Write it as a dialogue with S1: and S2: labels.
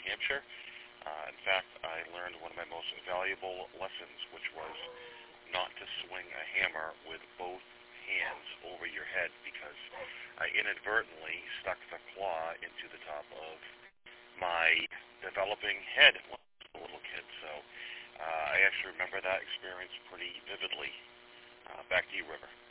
S1: Hampshire. In fact, I learned one of my most valuable lessons, which was not to swing a hammer with both hands over your head, because I inadvertently stuck the claw into the top of my developing head when I was a little kid. So I actually remember that experience pretty vividly. Back to you, River.